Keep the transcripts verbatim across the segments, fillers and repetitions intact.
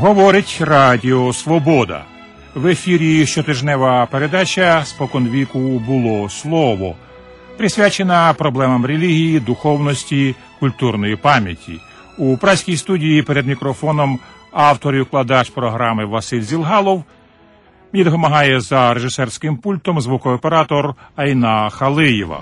Говорить Радіо Свобода. В ефірі щотижнева передача «Споконвіку було слово», присвячена проблемам релігії, духовності, культурної пам'яті. У празькій студії перед мікрофоном автор і укладач програми Василь Зілгалов. Мені допомагає за режисерським пультом звукооператор Айна Халиєва.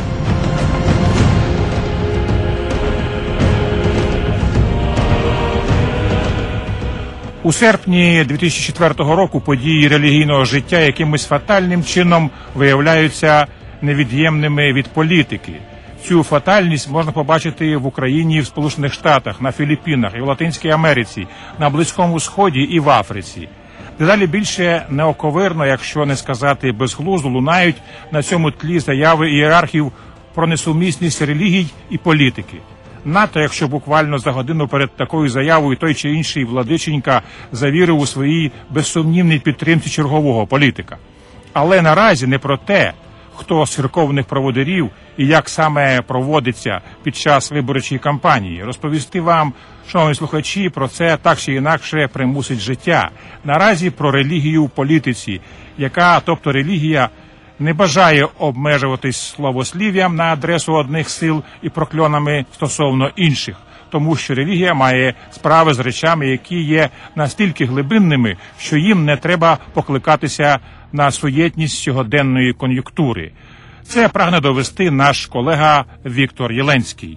У серпні дві тисячі четвертого року події релігійного життя якимось фатальним чином виявляються невід'ємними від політики. Цю фатальність можна побачити в Україні, в Сполучених Штатах, на Філіппінах, і в Латинській Америці, на Близькому Сході і в Африці. Дедалі більше неоковирно, якщо не сказати безглуздо, лунають на цьому тлі заяви ієрархів про несумісність релігій і політики. Надто, якщо буквально за годину перед такою заявою той чи інший владиченька завірив у своїй безсумнівній підтримці чергового політика. Але наразі не про те, хто з церковних проводирів і як саме проводиться під час виборчої кампанії. Розповісти вам, шановні слухачі, про це так чи інакше примусить життя. Наразі про релігію в політиці, яка, тобто релігія, не бажає обмежуватись словослів'ям на адресу одних сил і прокльонами стосовно інших, тому що релігія має справи з речами, які є настільки глибинними, що їм не треба покликатися на суєтність сьогоденної кон'юнктури. Це прагне довести наш колега Віктор Єленський.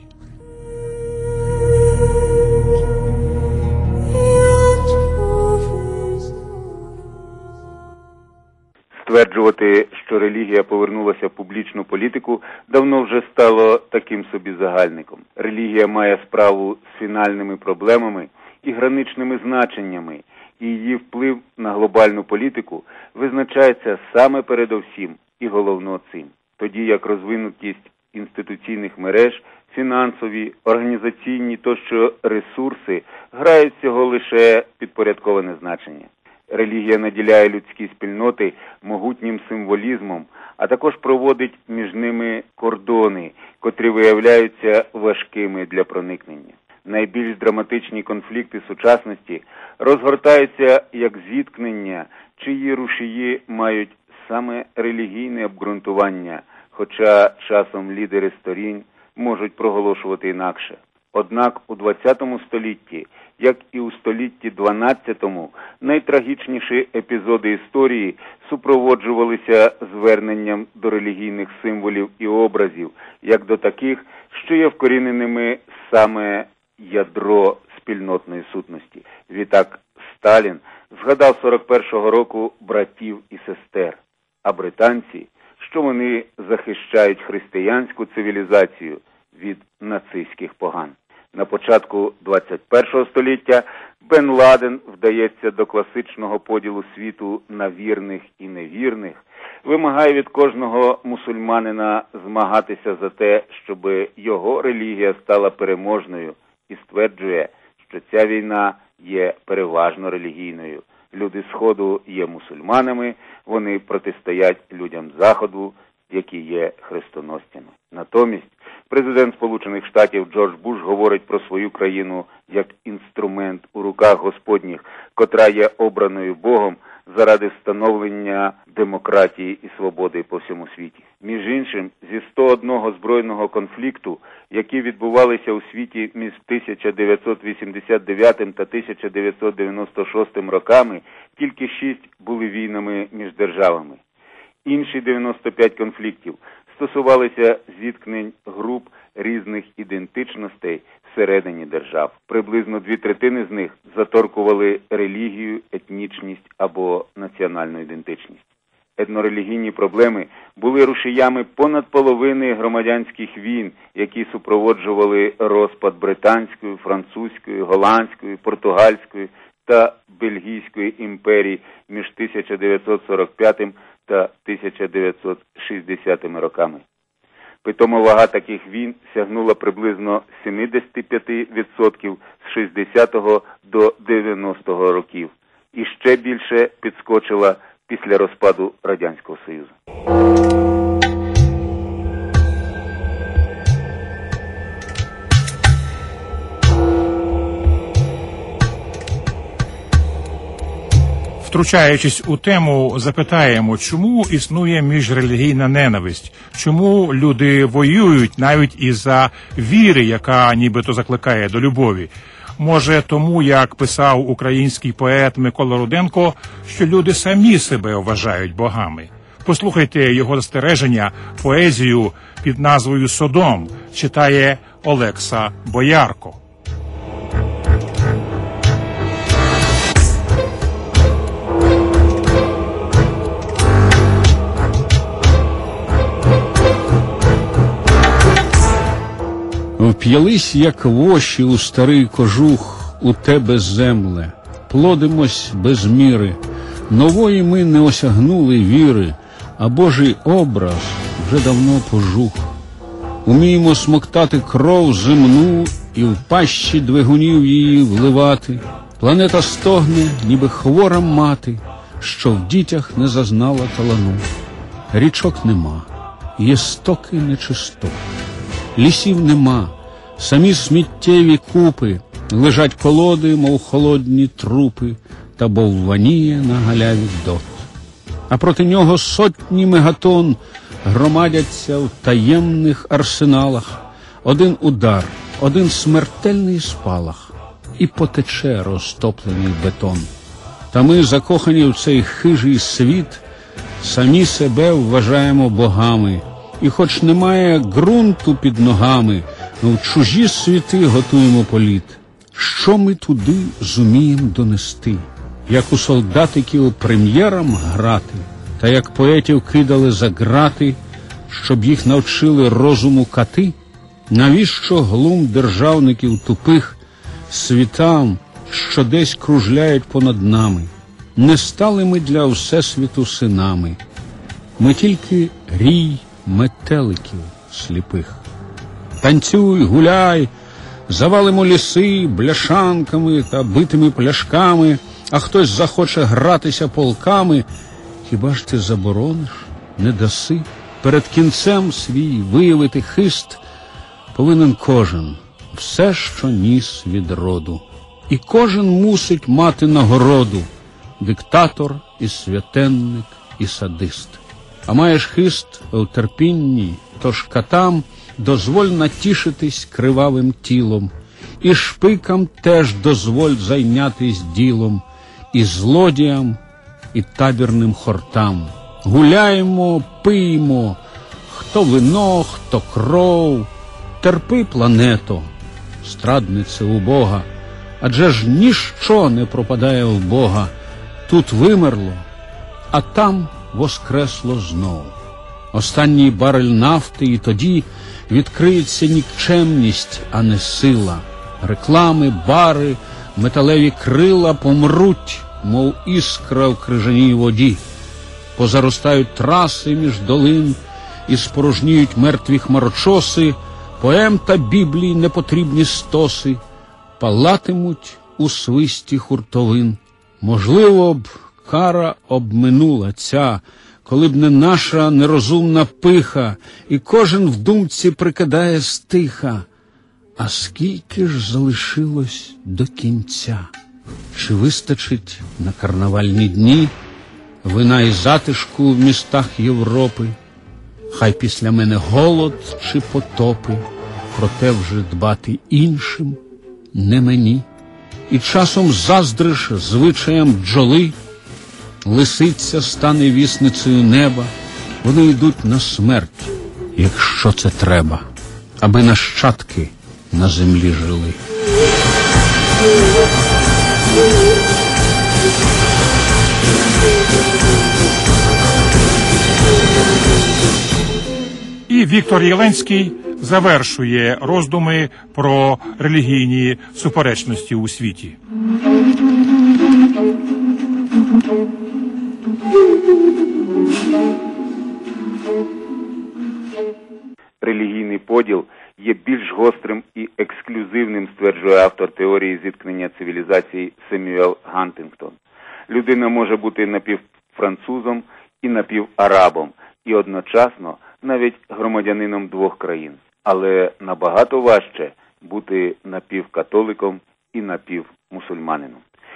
Стверджувати, що релігія повернулася в публічну політику, давно вже стало таким собі загальником. Релігія має справу з фінальними проблемами і граничними значеннями, і її вплив на глобальну політику визначається саме передовсім і головно цим. Тоді як розвинутість інституційних мереж, фінансові, організаційні тощо ресурси грають всього лише підпорядковане значення. Релігія наділяє людські спільноти могутнім символізмом, а також проводить між ними кордони, котрі виявляються важкими для проникнення. Найбільш драматичні конфлікти сучасності розгортаються як зіткнення, чиї рушії мають саме релігійне обґрунтування, хоча часом лідери сторін можуть проголошувати інакше. Однак у двадцятому столітті, як і у столітті дванадцятому, найтрагічніші епізоди історії супроводжувалися зверненням до релігійних символів і образів, як до таких, що є вкоріненими саме ядро спільнотної сутності. Відтак Сталін згадав сорок першого року братів і сестер, а британці, що вони захищають християнську цивілізацію від нацистських поган. На початку двадцять першого століття Бен Ладен вдається до класичного поділу світу на вірних і невірних, вимагає від кожного мусульманина змагатися за те, щоб його релігія стала переможною, і стверджує, що ця війна є переважно релігійною. Люди Сходу є мусульманами, вони протистоять людям Заходу, які є хрестоносцями. Натомість президент Сполучених Штатів Джордж Буш говорить про свою країну як інструмент у руках Господніх, котра є обраною Богом заради встановлення демократії і свободи по всьому світі. Між іншим, зі сто одного збройного конфлікту, які відбувалися у світі між тисяча дев'ятсот вісімдесят дев'ятим та тисяча дев'ятсот дев'яносто шостим роками, тільки шість були війнами між державами. Інші дев'яносто п'ять конфліктів стосувалися зіткнень груп різних ідентичностей всередині держав. Приблизно дві третини з них заторкували релігію, етнічність або національну ідентичність. Етнорелігійні проблеми були рушіями понад половини громадянських війн, які супроводжували розпад британської, французької, голландської, португальської та бельгійської імперій між тисяча дев'ятсот сорок п'ятим та тисяча дев'ятсот шістдесятими роками. Питома вага таких війн сягнула приблизно сімдесят п'ять відсотків з шістдесятого до дев'яностого років і ще більше підскочила після розпаду Радянського Союзу. Втручаючись у тему, запитаємо, чому існує міжрелігійна ненависть? Чому люди воюють навіть із-за віри, яка нібито закликає до любові? Може тому, як писав український поет Микола Руденко, що люди самі себе вважають богами? Послухайте його застереження, поезію під назвою «Содом», читає Олекса Боярко. Вп'ялись, як воші у старий кожух, у тебе земле, плодимось без міри, нової ми не осягнули віри, а Божий образ вже давно пожух. Уміємо смоктати кров земну і в пащі двигунів її вливати. Планета стогне, ніби хвора мати, що в дітях не зазнала талану. Річок нема, є стоки нечистот. Лісів нема, самі сміттєві купи, лежать колоди, мов холодні трупи, та бовваніє на галяві дот. А проти нього сотні мегатон громадяться в таємних арсеналах. Один удар, один смертельний спалах, і потече розтоплений бетон. Та ми, закохані в цей хижий світ, самі себе вважаємо богами. І хоч немає ґрунту під ногами, в чужі світи готуємо політ. Що ми туди зуміємо донести? Як у солдатиків прем'єрам грати, та як поетів кидали за грати, щоб їх навчили розуму кати? Навіщо глум державників тупих світам, що десь кружляють понад нами? Не стали ми для всесвіту синами, ми тільки рій метеликів сліпих. Танцюй, гуляй, завалимо ліси бляшанками та битими пляшками, а хтось захоче гратися полками. Хіба ж ти заборониш, не даси? Перед кінцем свій виявити хист повинен кожен, все, що ніс від роду. І кожен мусить мати нагороду, диктатор, і святенник, і садист. А маєш хист в терпінні, тож катам дозволь натішитись кривавим тілом, і шпикам теж дозволь зайнятись ділом, і злодіям, і табірним хортам. Гуляємо, пиймо, хто вино, хто кров, терпи, плането, страднице убога, адже ж ніщо не пропадає в Бога. Тут вимерло, а там воскресло знов. Останній барель нафти, і тоді відкриється нікчемність, а не сила. Реклами, бари, металеві крила помруть, мов іскра в крижаній воді. Позаростають траси між долин, і спорожніють мертві хмарочоси, поем та біблій непотрібні стоси, палатимуть у свисті хуртовин. Можливо б, кара обминула ця, коли б не наша нерозумна пиха, і кожен в думці прикидає стиха. А скільки ж залишилось до кінця? Чи вистачить на карнавальні дні вина і затишку в містах Європи? Хай після мене голод чи потопи, проте вже дбати іншим, не мені. І часом заздриш звичаям бджоли, лисиця стане вісницею неба, вони йдуть на смерть, якщо це треба, аби нащадки на землі жили. І Віктор Єленський завершує роздуми про релігійні суперечності у світі. Релігійний поділ є більш гострим і ексклюзивним, стверджує автор теорії зіткнення цивілізацій Семюел Гантингтон. Людина може бути напівфранцузом і напіварабом, і одночасно навіть громадянином двох країн. Але набагато важче бути напівкатоликом і напівмусульманином.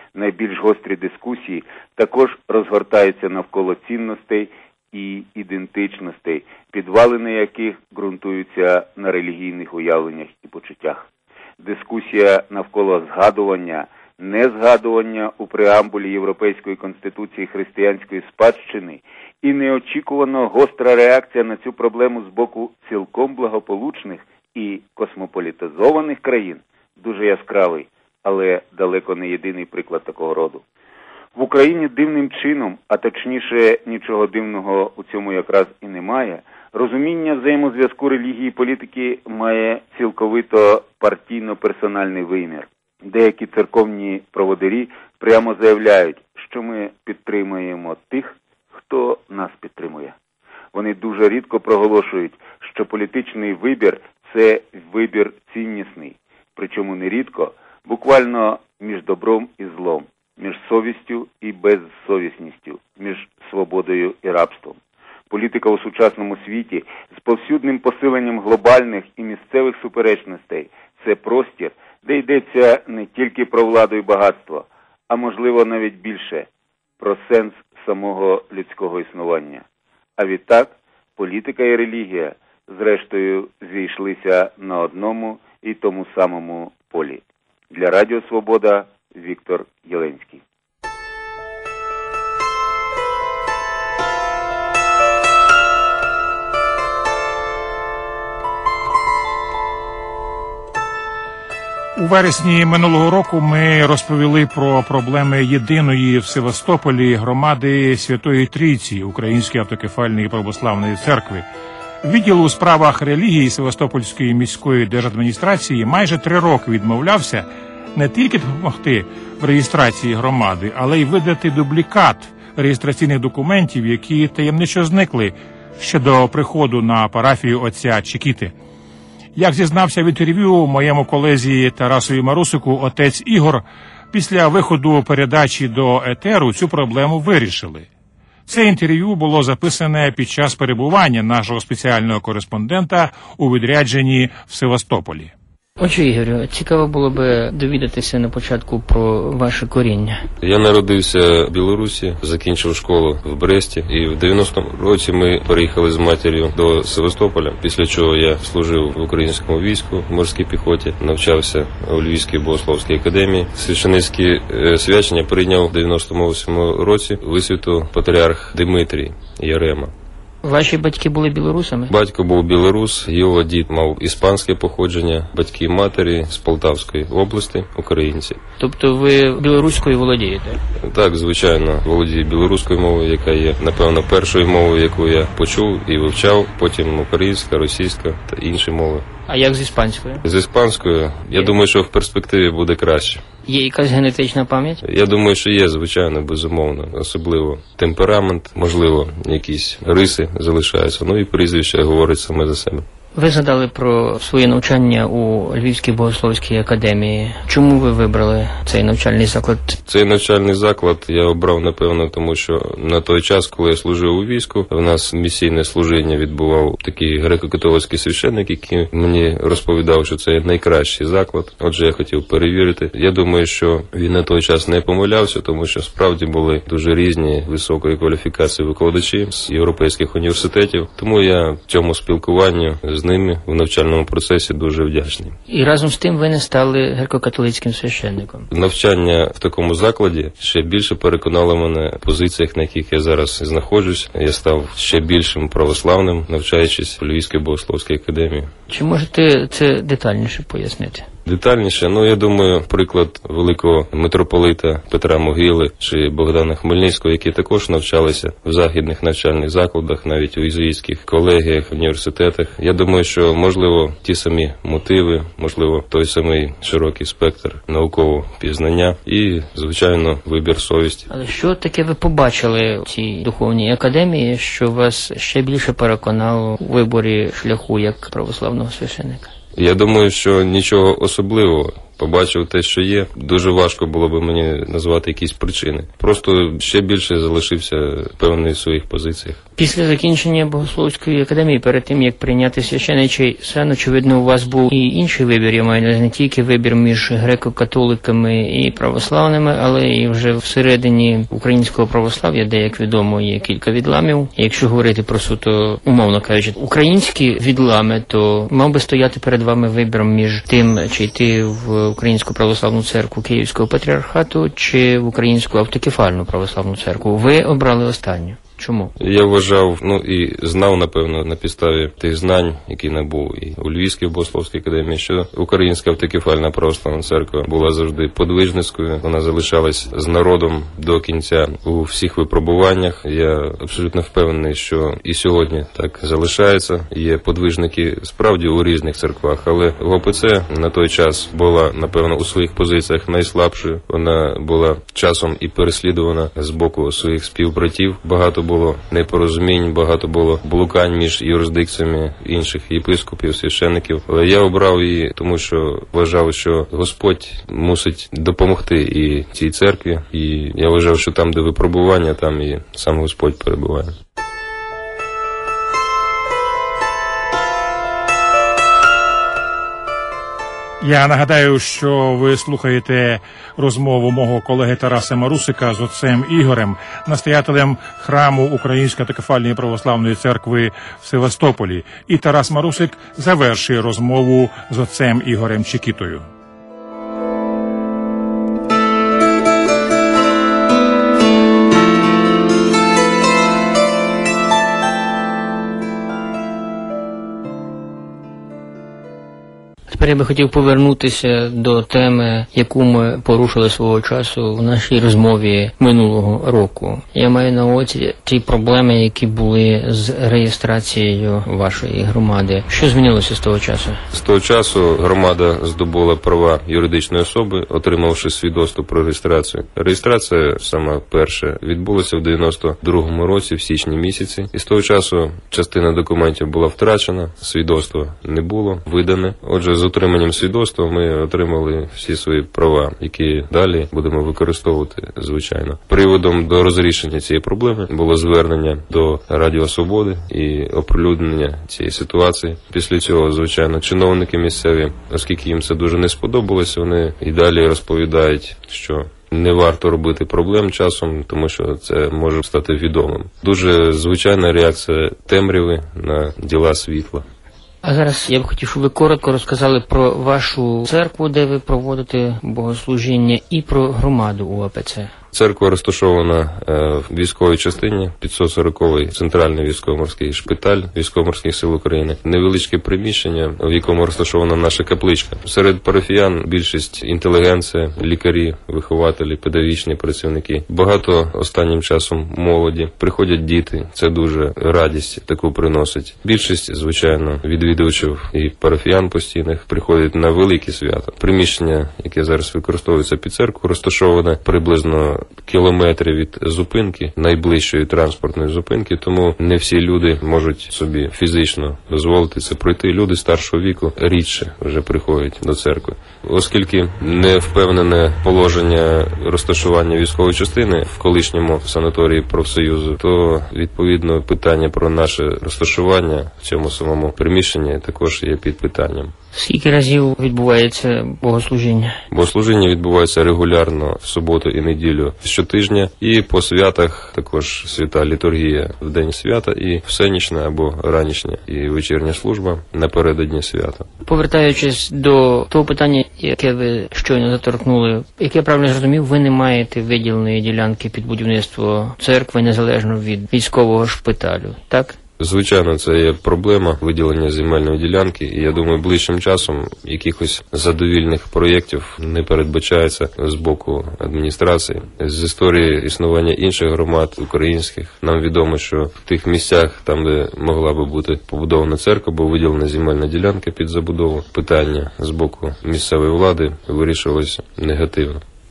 найбільш гострі дискусії також розгортаються навколо цінностей і ідентичностей, підвалини яких ґрунтуються на релігійних уявленнях і почуттях. Дискусія навколо згадування, незгадування у преамбулі Європейської Конституції християнської спадщини і неочікувано гостра реакція на цю проблему з боку цілком благополучних і космополітизованих країн дуже яскравий, але далеко не єдиний приклад такого роду. В Україні дивним чином, а точніше нічого дивного у цьому якраз і немає, розуміння взаємозв'язку релігії і політики має цілковито партійно-персональний вимір. Деякі церковні проводирі прямо заявляють, що ми підтримуємо тих, хто нас підтримує. Вони дуже рідко проголошують, що політичний вибір – це вибір ціннісний, причому нерідко, буквально між добром і злом, між совістю і безсовісністю, між свободою і рабством. Політика у сучасному світі з повсюдним посиленням глобальних і місцевих суперечностей – це простір, де йдеться не тільки про владу і багатство, а можливо навіть більше – про сенс самого людського існування. А відтак, політика і релігія, зрештою, зійшлися на одному і тому самому полі. Для Радіо Свобода Віктор Єленський. У вересні минулого року ми розповіли про проблеми єдиної в Севастополі громади Святої Трійці Української автокефальної православної церкви. Відділ у справах релігії Севастопольської міської держадміністрації майже три роки відмовлявся не тільки допомогти в реєстрації громади, але й видати дублікат реєстраційних документів, які таємничо зникли ще до приходу на парафію отця Чекіти. Як зізнався в інтерв'ю моєму колезі Тарасові Марусику отець Ігор, після виходу передачі до етеру цю проблему вирішили. Це інтерв'ю було записане під час перебування нашого спеціального кореспондента у відрядженні в Севастополі. Отже, Ігорю, цікаво було би довідатися на початку про ваше коріння. Я народився в Білорусі, закінчив школу в Бресті, і в дев'яностому році ми переїхали з матір'ю до Севастополя, після чого я служив в українському війську, в морській піхоті, навчався у Львівській богословській академії. Священницьке свячення прийняв в дев'яносто восьмому році висвіту патріарх Димитрій Ярема. Ваші батьки були білорусами? Батько був білорус, його дід мав іспанське походження, батьки і матері з Полтавської області, українці. Тобто ви білоруською володієте? Так, звичайно, володію білоруською мовою, яка є, напевно, першою мовою, яку я почув і вивчав, потім українська, російська та інші мови. А як з іспанською? З іспанською, я думаю, що в перспективі буде краще. Є якась генетична пам'ять? Я думаю, що є, звичайно, безумовно. Особливо темперамент, можливо, якісь риси залишаються. Ну і прізвище говорить саме за себе. Ви згадали про своє навчання у Львівській богословській академії. Чому ви вибрали цей навчальний заклад? Цей навчальний заклад я обрав, напевно, тому що на той час, коли я служив у війську, в нас місійне служіння відбував такий греко-католицький священник, який мені розповідав, що це найкращий заклад. Отже, я хотів перевірити. Я думаю, що він на той час не помилявся, тому що справді були дуже різні високої кваліфікації викладачі з європейських університетів. Тому я цьому спілкуванню з ними в навчальному процесі дуже вдячний. І разом з тим ви не стали греко-католицьким священником. Навчання в такому закладі ще більше переконало мене в позиціях, на яких я зараз знаходжусь. Я став ще більшим православним, навчаючись в Львівській богословській академії. Чи можете це детальніше пояснити? Детальніше, ну, я думаю, приклад великого митрополита Петра Могили чи Богдана Хмельницького, які також навчалися в західних навчальних закладах, навіть у єзуїтських колегіях, університетах. Я думаю, що, можливо, ті самі мотиви, можливо, той самий широкий спектр наукового пізнання і, звичайно, вибір совісті. Але що таке ви побачили в цій духовній академії, що вас ще більше переконало у виборі шляху як православного священника? Я думаю, що нічого особливого. Побачив те, що є. Дуже важко було б мені назвати якісь причини. Просто ще більше залишився певний в своїх позиціях. Після закінчення Богословської академії, перед тим, як прийняти священичий сан, очевидно, у вас був і інший вибір, я маю на увазі, не тільки вибір між греко-католиками і православними, але і вже всередині українського православ'я, де, як відомо, є кілька відламів. Якщо говорити про суто, умовно кажучи, українські відлами, то мав би стояти перед вами вибором між тим, чи йти в Українську православну церкву Київського патріархату, чи в Українську автокефальну православну церкву. Ви обрали останню. Чому? Я вважав, ну і знав, напевно, на підставі тих знань, які набув і у Львівській Богословській академії, що Українська автокефальна православна церква була завжди подвижницькою. Вона залишалась з народом до кінця у всіх випробуваннях. Я абсолютно впевнений, що і сьогодні так залишається. Є подвижники справді у різних церквах, але в О Пе Це на той час була, напевно, у своїх позиціях найслабшою. Вона була часом і переслідувана з боку своїх співбратів. Багато було непорозумінь, багато було блукань між юрисдикціями інших єпископів, священиків. Але я обрав її, тому що вважав, що Господь мусить допомогти і цій церкві. І я вважав, що там, де випробування, там і сам Господь перебуває. Я нагадаю, що ви слухаєте розмову мого колеги Тараса Марусика з отцем Ігорем, настоятелем храму Української автокефальної православної церкви в Севастополі. І Тарас Марусик завершує розмову з отцем Ігорем Чекітою. Тепер я би хотів повернутися до теми, яку ми порушили свого часу в нашій розмові минулого року. Я маю на увазі ті проблеми, які були з реєстрацією вашої громади. Що змінилося з того часу? З того часу громада здобула права юридичної особи, отримавши свідоцтво про реєстрацію. Реєстрація, саме перша, відбулася в дев'яносто другому році, в січні місяці. І з того часу частина документів була втрачена, свідоцтво не було видане. Отже, з отриманням свідоцтва ми отримали всі свої права, які далі будемо використовувати, звичайно. Приводом до розрішення цієї проблеми було звернення до Радіо Свободи і оприлюднення цієї ситуації. Після цього, звичайно, чиновники місцеві, оскільки їм це дуже не сподобалося, вони і далі розповідають, що не варто робити проблем часом, тому що це може стати відомим. Дуже звичайна реакція темряви на діла світла. А зараз я б хотів, щоб ви коротко розказали про вашу церкву, де ви проводите богослужіння, і про громаду у О Пе Це. Церква розташована в військовій частині, п'ятсот сороковий центральний військово-морський шпиталь Військово-морських сил України. Невеличке приміщення, в якому розташована наша капличка. Серед парафіян більшість інтелігенція, лікарі, вихователі, педагогічні працівники. Багато останнім часом молоді. Приходять діти, це дуже радість таку приносить. Більшість, звичайно, відвідувачів і парафіян постійних приходять на великі свята. Приміщення, яке зараз використовується під церкву, розташоване приблизно кілометри від зупинки, найближчої транспортної зупинки, тому не всі люди можуть собі фізично дозволити це пройти. Люди старшого віку рідше вже приходять до церкви. Оскільки не впевнене положення розташування військової частини в колишньому санаторії профсоюзу, то відповідно питання про наше розташування в цьому самому приміщенні також є під питанням. Скільки разів відбувається богослужіння? Богослужіння відбувається регулярно в суботу і неділю щотижня, і по святах також свята літургія в день свята, і всенічна або ранішня і вечірня служба напередодні свята. Повертаючись до того питання, яке ви щойно заторкнули, як я правильно зрозумів, ви не маєте виділеної ділянки під будівництво церкви незалежно від військового шпиталю, так? Звичайно, це є проблема виділення земельної ділянки, і я думаю, ближчим часом якихось задовільних проєктів не передбачається з боку адміністрації. З історії існування інших громад українських нам відомо, що в тих місцях, там де могла би бути побудована церква, бо виділена земельна ділянка під забудову, питання з боку місцевої влади вирішувалося негативно.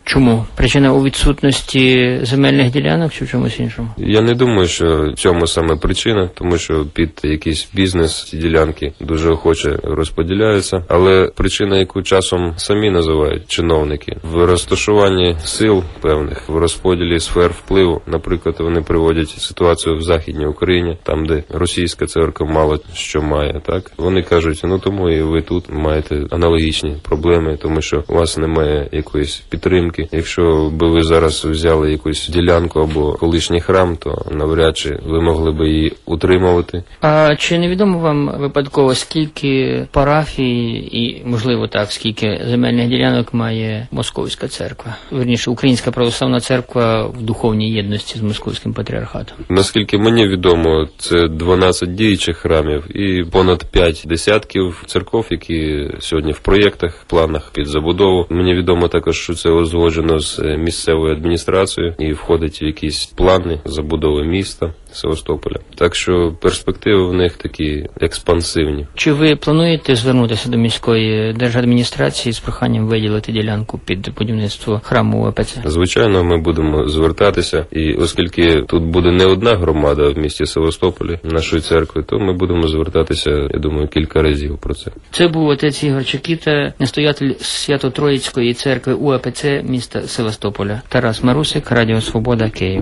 Чому? Причина у відсутності земельних ділянок чи в чомусь іншому? Я не думаю, що в цьому саме причина, тому що під якийсь бізнес ці ділянки дуже охоче розподіляються. Але причина, яку часом самі називають чиновники, в розташуванні сил певних, в розподілі сфер впливу. Наприклад, вони приводять ситуацію в Західній Україні, там, де російська церква мало що має, так? Вони кажуть, ну тому і ви тут маєте аналогічні проблеми, тому що у вас немає якоїсь підтримки. Якщо би ви зараз взяли якусь ділянку або колишній храм, то навряд чи ви могли би її утримувати. А чи невідомо вам випадково, скільки парафій і, можливо так, скільки земельних ділянок має Московська церква? Вірніше, Українська православна церква в духовній єдності з Московським патріархатом? Наскільки мені відомо, це дванадцять діючих храмів і понад п'ять десятків церков, які сьогодні в проєктах, планах під забудову. Мені відомо також, що це узгоджено з місцевою адміністрацією і входить в якісь плани забудови міста Севастополя. Так що перспективи в них такі експансивні. Чи ви плануєте звернутися до міської держадміністрації з проханням виділити ділянку під будівництво храму У А Пе Це? Звичайно, ми будемо звертатися, і оскільки тут буде не одна громада в місті Севастополі нашої церкви, то ми будемо звертатися, я думаю, кілька разів про це. Це був отець Ігор Чекіта, настоятель Свято-Троїцької церкви У А Пе Це міста Севастополя. Тарас Марусик, Радіо Свобода, Київ.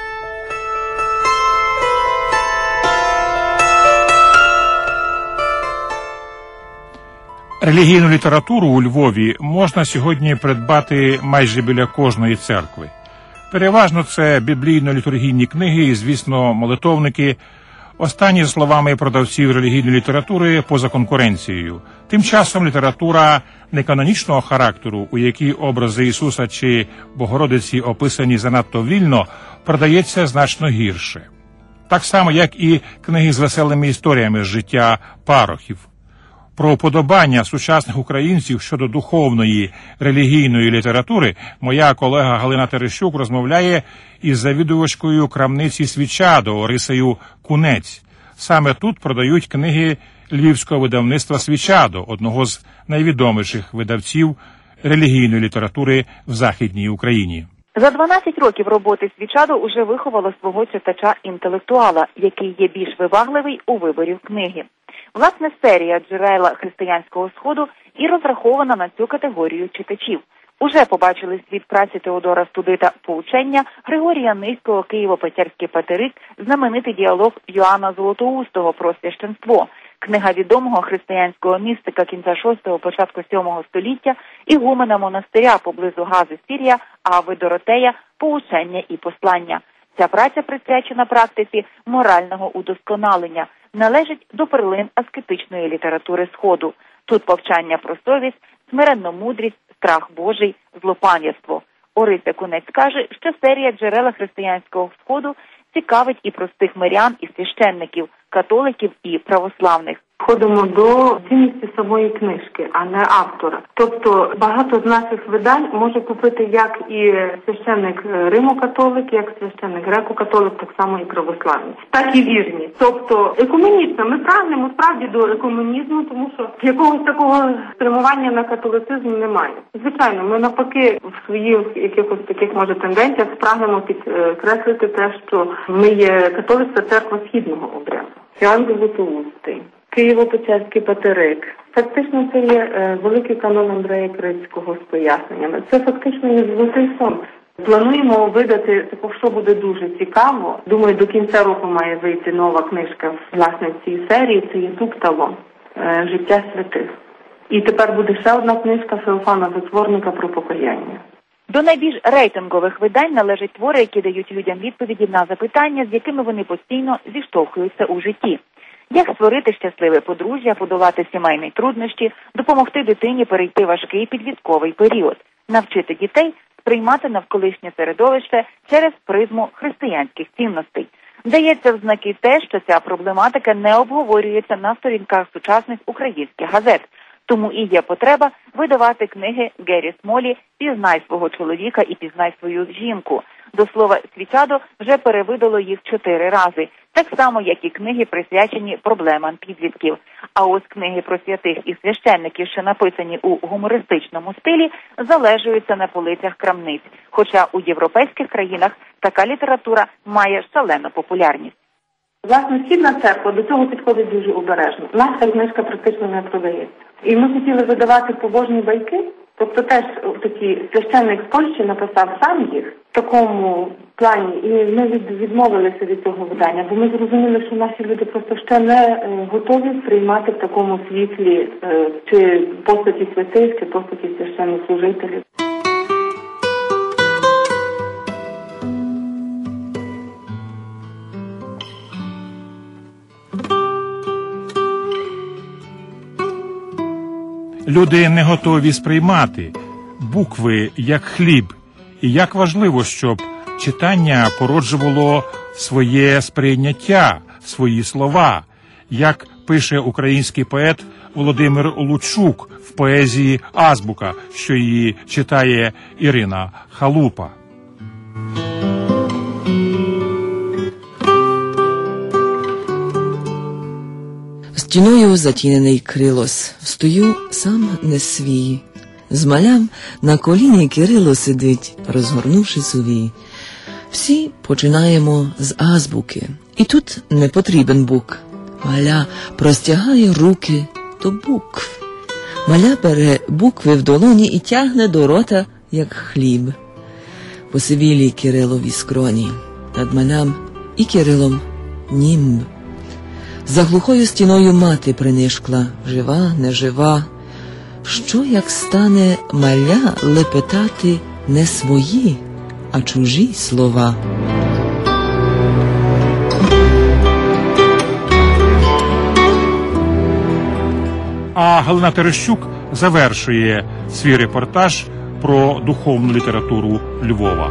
Релігійну літературу у Львові можна сьогодні придбати майже біля кожної церкви. Переважно це біблійно-літургійні книги і, звісно, молитовники. Останні, за словами продавців релігійної літератури, поза конкуренцією. Тим часом література неканонічного характеру, у якій образи Ісуса чи Богородиці описані занадто вільно, продається значно гірше. Так само, як і книги з веселими історіями з життя парохів. Про уподобання сучасних українців щодо духовної релігійної літератури моя колега Галина Терещук розмовляє із завідувачкою крамниці «Свічадо» Орисею Кунець. Саме тут продають книги львівського видавництва «Свічадо», одного з найвідоміших видавців релігійної літератури в Західній Україні. За дванадцять років роботи «Свічадо» уже виховало свого читача-інтелектуала, який є більш вивагливий у виборі книги. Власне, серія «Джерела християнського Сходу» і розрахована на цю категорію читачів. Уже побачили світ праці Теодора Студита «Поучення», Григорія Низького «Києво-Печерський патерик», знаменитий діалог Йоанна Золотоустого про священство, книга відомого християнського містика кінця шостого, початку сьомого століття, ігумена монастиря поблизу Гази Сірія, Ави Доротея «Поучення і послання». Ця праця присвячена практиці морального удосконалення, належить до перлин аскетичної літератури Сходу. Тут повчання про совість, смиренну мудрість, страх Божий, злопам'ятство. Орися Кунець каже, що серія «Джерела християнського Сходу» цікавить і простих мирян, і священників, католиків і православних. Входимо до цінності самої книжки, а не автора. Тобто багато з наших видань може купити як і священник Римо-католик, як священник греко-католик, так само і православні, так і вірні. Тобто екуменічно, ми прагнемо справді до екуменізму, тому що якогось такого спрямування на католицизм немає. Звичайно, ми навпаки в своїх якихось таких, може, тенденціях прагнемо підкреслити те, що ми є католицька церква східного обряду. Йоанн Золотоустий, Києво-Печерський патерик. Фактично це є е, великий канон Андрея Крицького з поясненнями. Це фактично є золотий фонд. Плануємо видати, також, що буде дуже цікаво. Думаю, до кінця року має вийти нова книжка власне в цій серії. Це є Туптало е, «Життя святих». І тепер буде ще одна книжка Феофана Затворника про покаяння. До найбільш рейтингових видань належать твори, які дають людям відповіді на запитання, з якими вони постійно зіштовхуються у житті. Як створити щасливе подружжя, подолати сімейні труднощі, допомогти дитині перейти важкий підлітковий період, навчити дітей сприймати навколишнє середовище через призму християнських цінностей. Дається в знаки те, що ця проблематика не обговорюється на сторінках сучасних українських газет. Тому і є потреба видавати книги Гері Смолі «Пізнай свого чоловіка і пізнай свою жінку». До слова, «Свічадо» вже перевидало їх чотири рази, так само, як і книги, присвячені проблемам підлітків. А ось книги про святих і священників, що написані у гумористичному стилі, залежуються на полицях крамниць, хоча у європейських країнах така література має шалену популярність. Власне, Східна церква до цього підходить дуже обережно. Наша книжка практично не продається. І ми хотіли видавати побожні байки, тобто теж такий священник з Польщі написав сам їх в такому плані, і ми від, відмовилися від цього видання, бо ми зрозуміли, що наші люди просто ще не е, готові сприймати в такому світлі е, чи постаті святих, чи постаті священнослужителів. Люди не готові сприймати букви як хліб. І як важливо, щоб читання породжувало своє сприйняття, свої слова, як пише український поет Володимир Лучук в поезії «Азбука», що її читає Ірина Халупа. Стіною затінений Крилос, встою сам не свій. З малям на коліні Кирило сидить, розгорнувши сувій. Всі починаємо з азбуки, і тут не потрібен бук. Маля простягає руки до букв. Маля бере букви в долоні і тягне до рота, як хліб. Посивілі Кирилові скроні, над малям і Кирилом німб. За глухою стіною мати принишкла, жива, нежива. Що, як стане маля лепетати не свої, а чужі слова? А Галина Терещук завершує свій репортаж про духовну літературу Львова.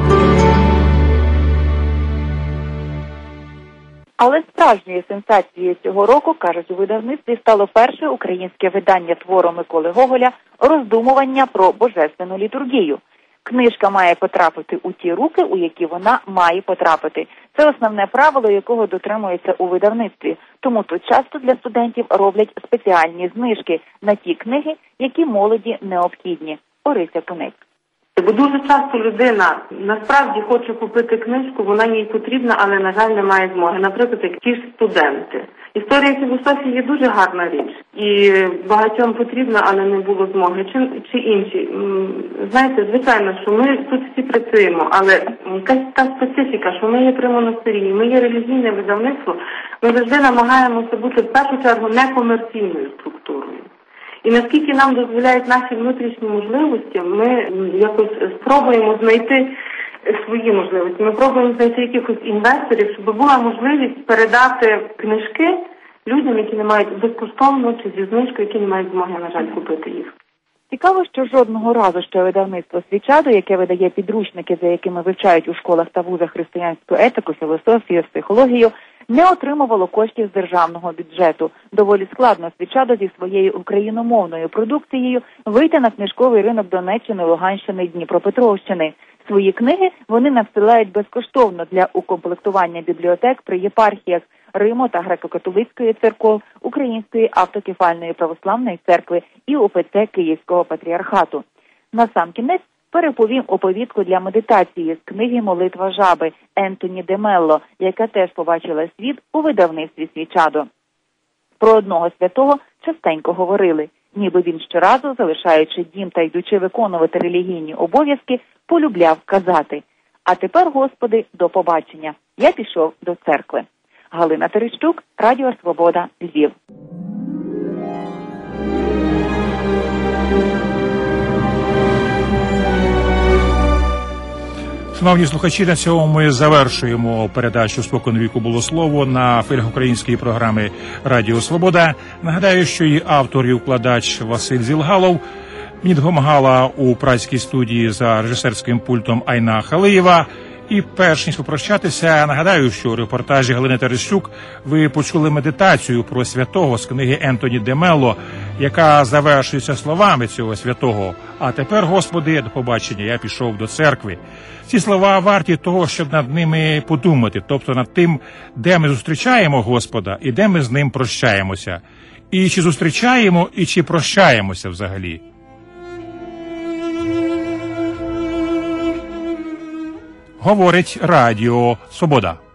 Але справжньою сенсацією цього року, кажуть у видавництві, стало перше українське видання твору Миколи Гоголя «Роздумування про божественну літургію». Книжка має потрапити у ті руки, у які вона має потрапити. Це основне правило, якого дотримується у видавництві. Тому тут часто для студентів роблять спеціальні знижки на ті книги, які молоді необхідні. Орися Кунець. Бо дуже часто людина насправді хоче купити книжку, вона їй потрібна, але, на жаль, не має змоги. Наприклад, як ті ж студенти. Історія філософії є дуже гарна річ. І багатьом потрібна, але не було змоги. Чи, чи інші. Знаєте, звичайно, що ми тут всі працюємо, але якась та специфіка, що ми є при монастирі, ми є релігійне видавництво, ми завжди намагаємося бути в першу чергу некомерційною структурою. І наскільки нам дозволяють наші внутрішні можливості, ми якось спробуємо знайти свої можливості. Ми пробуємо знайти якихось інвесторів, щоб була можливість передати книжки людям, які не мають безкоштовно чи зі знижкою, які не мають змоги, на жаль, купити їх. Цікаво, що жодного разу ще видавництво «Свічадо», яке видає підручники, за якими вивчають у школах та вузах християнську етику, філософію, психологію, не отримувало коштів з державного бюджету. Доволі складно «Свічадо» зі своєю україномовною продукцією вийти на книжковий ринок Донеччини, Луганщини і Дніпропетровщини. Свої книги вони надсилають безкоштовно для укомплектування бібліотек при єпархіях Риму та Греко-католицької церков, Української автокефальної православної церкви і УПЦ Київського патріархату. Насамкінець переповім оповідку для медитації з книги «Молитва жаби» Ентоні де Мелло, яка теж побачила світ у видавництві «Свічадо». Про одного святого частенько говорили, ніби він щоразу, залишаючи дім та йдучи виконувати релігійні обов'язки, полюбляв казати: «А тепер, Господи, до побачення. Я пішов до церкви». Галина Терещук, Радіо Свобода, Львів. Шановні слухачі, на цьому ми завершуємо передачу «Спокон віку було слово» на хвилях української програми «Радіо Свобода». Нагадаю, що її автор і укладач Василь Зілгалов. Мені допомагала у празькій студії за режисерським пультом Айна Халиєва. І перш ніж попрощатися, нагадаю, що у репортажі Галини Терещук ви почули медитацію про святого з книги Ентоні де Мелло, яка завершується словами цього святого: «А тепер, Господи, до побачення, я пішов до церкви». Ці слова варті того, щоб над ними подумати, тобто над тим, де ми зустрічаємо Господа і де ми з ним прощаємося. І чи зустрічаємо, і чи прощаємося взагалі. Говорить Радіо Свобода.